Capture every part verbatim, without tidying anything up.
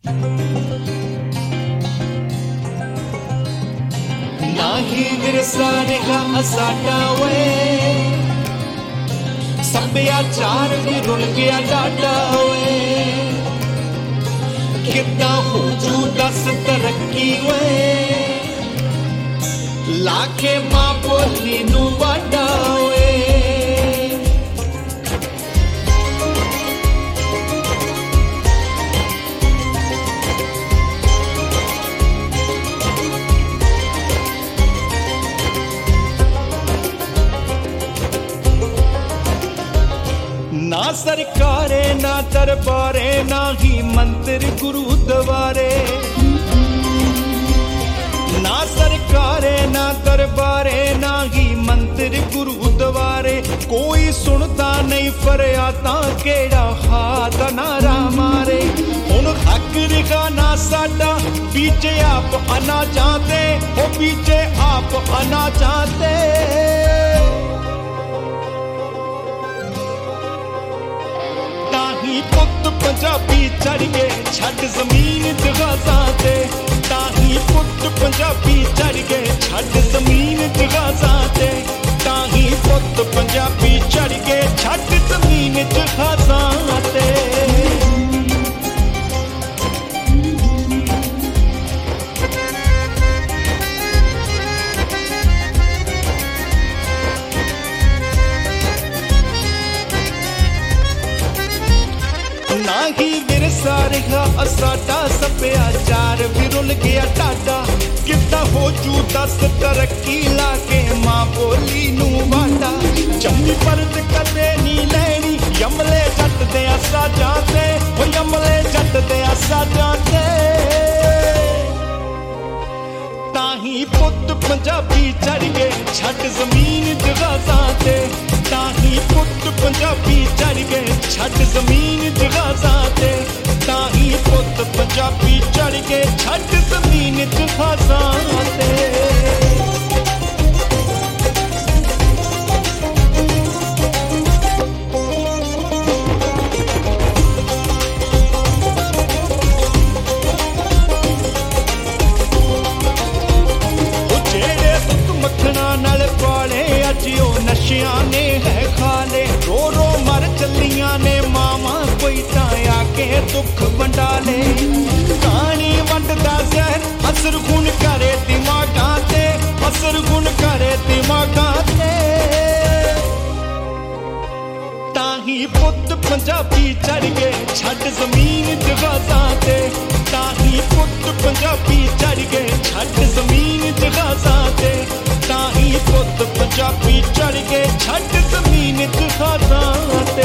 नाही विरसा ਰਿਹਾ ਸਾਡਾ ਵੇ ਸੱਭਿਆਚਾਰ ਵੀ ਰੁਲ ਗਿਆ ਡਾਡਾ ਵੇ ਕਿੱਦਾਂ ਹੋ ਜੂ ਦੱਸ ਤਰੱਕੀ ਵੇ ਲਾਕੇ ਮਾਂ ਬੋਲੀ ਨੂੰ ਵਾਡਾ ਵੇ ना सरकारे ना दरबारे ना ही मंत्र गुरु द्वारे ना सरकारे ना दरबारे ना ही मंत्र गुरु द्वारे कोई सुनता नहीं फरियादा केड़ा हाथ नारा मारे हुण हक रिहा ना साडा पीछे आप आना चाहते वो पीछे आप आना चाहते पुत पंजाबी चढ़ के छड़ जमीन जगाजा ते ताही पुत पंजाबी चढ़ के छड़ जमीन जगाजा ते ताही पुत पंजाबी चढ़ के छड़ जमीन जगाजा ते नाही विरसा ਰਿਹਾ ਸਾਡਾ ਸੱਭਿਆਚਾਰ ਵੀ ਰੁਲ ਗਿਆ ਟਾਡਾ ਕਿੱਦਾਂ ਹੋ ਜੂ ਦੱਸ ਤਰੱਕੀ ਲਾ ਕੇ ਮਾਂ ਬੋਲੀ ਨੂੰ ਵਾਡਾ ਜੰਮੀ ਪਰਤ ਕਦੇ ਨਹੀਂ ਲੈਣੀ ਯਮਲੇ ਜੱਟ ਦੇ ਆਸਾ ਜਾਂਦੇ ਹੋ ਯਮਲੇ ਜੱਟ ਦੇ ਆਸਾ ਜਾਂਦੇ ਤਾਹੀ ਪੁੱਤ ਪੰਜਾਬੀ ਚੜ ਗਏ ਛੱਡ ਜ਼ਮੀਨ ਜਗਾਜ਼ਾਂ ਤੇ ਤਾਹੀ ਪੁੱਤ ਪੰਜਾਬੀ ਚੜ ਗਏ ਛੱਡ ਜ਼ਮੀਨ ਜਗਾਜ਼ਾਂ ਤੇ ਤਾਹੀ ਪੁੱਤ ਪੰਜਾਬੀ ਚੜ ਗਏ ਛੱਡ ਜ਼ਮੀਨ ਜਗਾਜ਼ਾਂ ਤੇ ਨਾਲ ਪਾਲੇ ਅੱਜ ਉਹ ਨਸ਼ਿਆਂ ਨੇ ਹੈ ਖਾਲੇ ਰੋ ਰੋ ਮਰ ਚੱਲੀਆਂ ਨੇ ਮਾਵਾਂ ਕੋਈ ਤਾਂ ਆ ਕੇ ਦੁੱਖ ਵੰਡਾ ਲੈ ਕਹਾਣੀ ਵੰਡਦਾ ਜ਼ਹਿਰ ਅਸਰ ਗੁਣ ਕਰੇ ਦਿਮਾਗਾਂ ਤੇ ਅਸਰ ਗੁਣ ਕਰੇ ਦਿਮਾਗਾਂ ਤੇ ਤਾਹੀ ਪੁੱਤ ਪੰਜਾਬੀ ਚੜ ਗਏ ਛੱਡ ਜ਼ਮੀਨ ਜਗਾਜ਼ਾਂ ਤੇ ਤਾਹੀ ਪੁੱਤ ਪੰਜਾਬੀ ਚੜ ਗਏ ਛੱਡ ਜ਼ਮੀਨ ਜਗਾਜ਼ਾਂ ਤੇ ਤਾਹੀ ਪੁੱਤ ਪੰਜਾਬੀ ਚੜ ਗਏ ਛੱਡ ਜ਼ਮੀਨ ਜਗਾਜ਼ਾਂ ਤੇ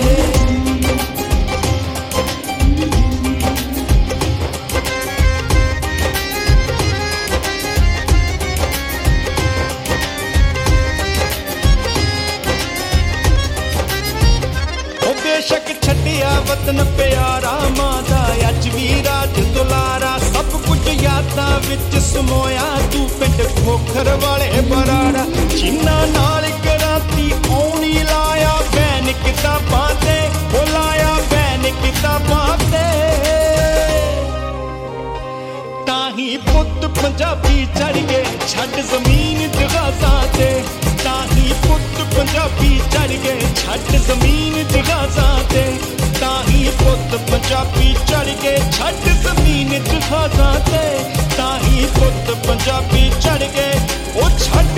ਬੇਸ਼ੱਕ ਛੱਡਿਆ ਵਤਨ ਪਿਆਰਾ ਮਾਂ ਦਾ ਅੱਜ ਵੀ ਰਾਜ ਦੁਲਾਰਾ ਸਭ ਕੁਝ ਯਾਦਾਂ ਵਿੱਚ ਸਮੋਇਆ ਤੂੰ ਪਿੰਡ ਖੋਖਰ ਵਾਲੇ ਬਰਾੜਾ ਜਿਨ੍ਹਾਂ ਨਾਲ ਕਰਾਤੀ ਆਉਣੀ ਲਾਇਆ ਬੈਨ ਕਿਤਾਬਾਂ ਤੇ ਉਹ ਲਾਇਆ ਬੈਨ ਕਿਤਾਬਾਂ ਤੇ ਤਾਹੀ ਪੁੱਤ ਪੰਜਾਬੀ ਚੜ ਗਏ ਛੱਡ ਜ਼ਮੀਨ ਜਗਾਜ਼ਾਂ ਤੇ ਤਾਹੀ ਪੁੱਤ ਪੰਜਾਬੀ ਚੜ ਗਏ ਛੱਡ ਜ਼ਮੀਨ ਜਗਾਜ਼ਾਂ ਤੇ ਤਾਹੀ ਪੁੱਤ ਪੰਜਾਬੀ ਚੜ ਗਏ ਛੱਡ ਜ਼ਮੀਨ ਜਗਾਜ਼ਾਂ ਤੇ ਤਾਹੀ ਪੁੱਤ ਪੰਜਾਬੀ ਚੜ ਗਏ ਉਹ ਛੱਡ